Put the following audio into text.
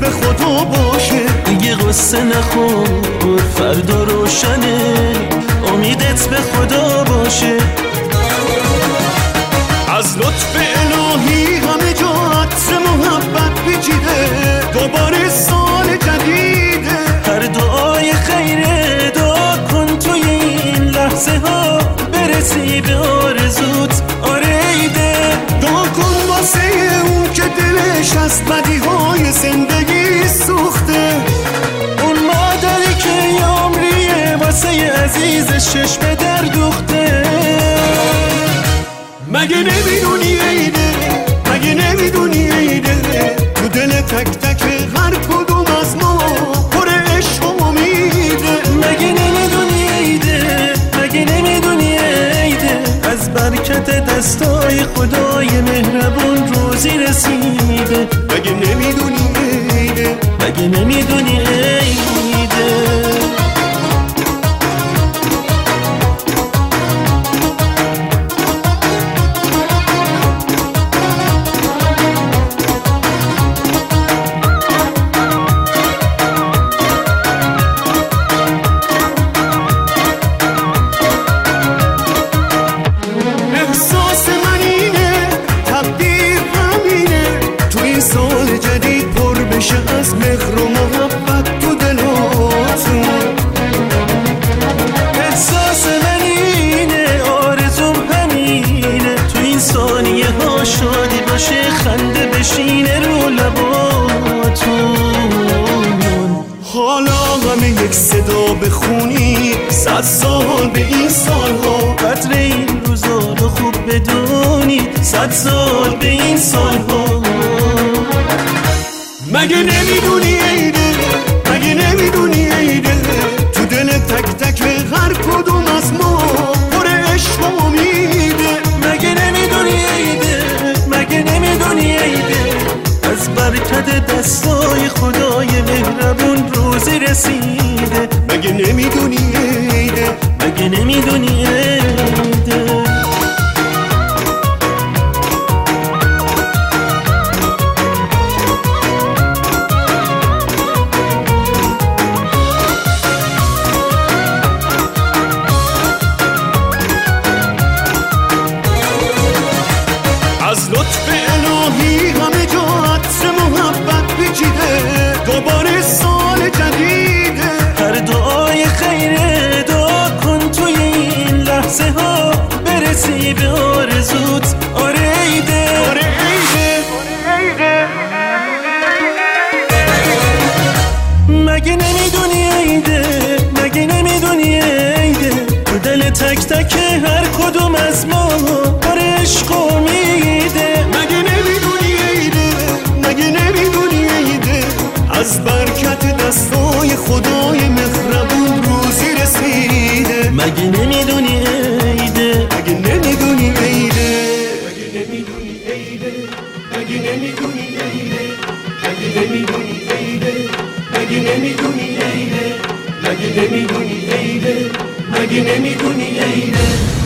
به خدا باشه. دیگه قصه نخور فردا روشنه، امیدت به خدا باشه. از لطف الهی همه جا عطر محبت پیچیده، دوباره سال جدیده. هر دعای خیره دعا کن توی این لحظه ها، برسی به آرزوت. آره ایده دعا کن واسه اون که دلش از بدیهای زندگی سوخته، اون مادری که یه عمریه واسه عزیزش چشم در دوخته. مگه نمیدونی عیده، مگه نمیدونی عیده، تو دل تک تک هر کدوم از ما پر عشق و امیده. مگه نمیدونی عیده، مگه نمیدونی عیده، از برکت دستای خدای مهربون روزی رسیده. مگه نمیدونی عیده، مگه نمیدونی عیده. از مهر و محبت تو دلاتون. احساس من اینه، آرزوم همینه، تو این ثانیه ها شادی باشه، خنده بشینه رو لباتون. حالا همه یک صدا بخونی، 100 سال به این سالها، قدر این روزا رو خوب بدونید، 100 سال به این سالها. مگه نمیدونی عیده، مگه نمیدونی عیده، تو دل تک تک هر کدوم از ما پر عشق و امیده. مگه نمیدونی عیده، مگه نمیدونی عیده، از برکت دستای خدای مهربون روزی رسیده. مگه نمیدونی عیده، مگه نمیدونی عیده. از لطف الهی همه جا عطر محبت پیچیده، دوباره سال جدیده. هر دعای خیره دعا کن توی این لحظه ها، برسی به آرزوت. آره ایده، آره عیده. مگه نمیدونی عیده، مگه نمیدونی عیده، تو دل تک تک هر کدوم از ما پر عشق و امیده. مگه نمیدونی عیده، مگه نمیدونی عیده، از برکت دستای خدای مهربون روزی رسیده. مگه نمیدونی عیده، مگه نمیدونی عیده، مگه نمیدونی عیده، مگه نمیدونی عیده، مگه نمیدونی عیده، مگه نمیدونی عیده، مگه نمیدونی عیده، مگه نمیدونی عیده.